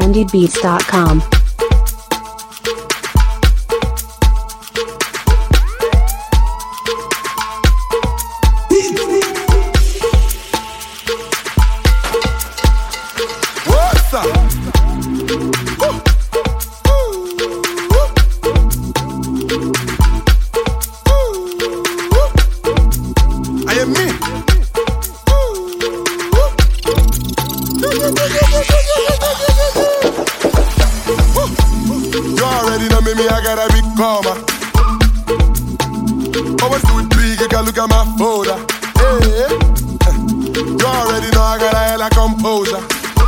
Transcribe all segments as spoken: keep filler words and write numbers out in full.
trendy beats dot com. What's up? I am me. You already know me, me, I got a big karma. Always do it big, you can look at my folder. Hey, you already know I got a hella composure.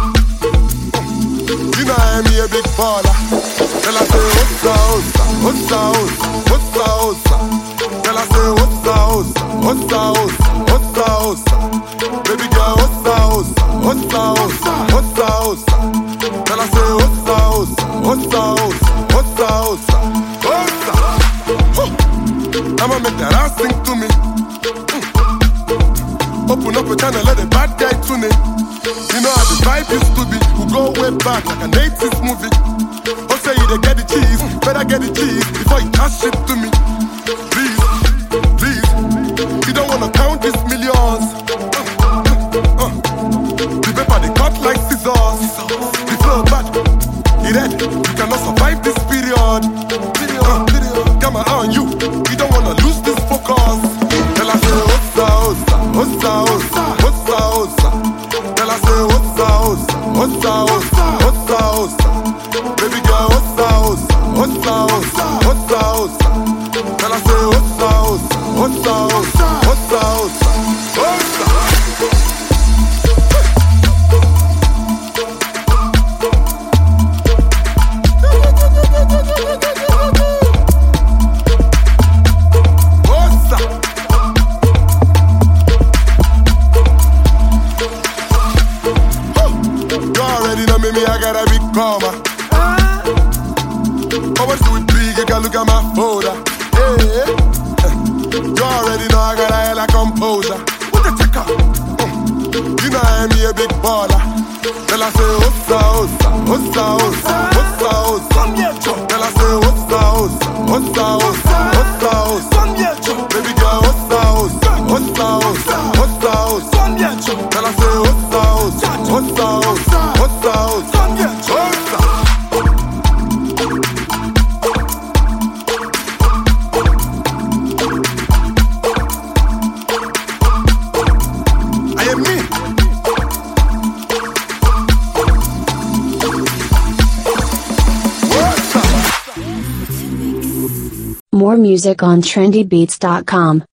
You know I am me a big baller. Tell I say, what's up, what's up, what's up, what's up. Tell I say, what's up, what's up, what's up, what's up. Baby girl, what's up, what's up, what's up, what's up. Tell I say, what's up, what's up, what's up, what's up, what's up. I'ma make that ass sing to me. Mm. Open up a channel, let the bad guy tune in. You know how the vibe used to be. We go way back like a native movie. Oh, say you they get the cheese, better get the cheese before you cash it to me. Please, please, you don't wanna count these millions. Uh, uh, uh. The paper they cut like scissors. The flow bad, it red. You cannot survive this period. Uh, come on you, you don't wanna lose this focus. Tell I say, ossa, ossa, ossa, ossa, ossa, ossa. Tell I say, ossa, ossa, ossa, ossa, ossa, ossa. Baby girl, ossa, ossa, ossa, ossa, ossa, ossa. Tell I say, ossa, ossa, ossa, ossa, ossa, ossa, ossa. Me, I got a big karma. Always do it big, you can look at my folder. Hey, you already know I got a hella composure. What the checker? Mm. You know I am me a big baller. Tell I say, ossa, ossa, ossa, ossa, ossa, ossa. Tell I say, ossa, ossa, ossa, ossa, ossa, ossa. Baby girl, ossa, ossa, ossa, ossa, ossa, ossa. Tell I say, ossa, ossa, ossa, ossa, ossa, ossa. I am me. More music on trendy beats dot com.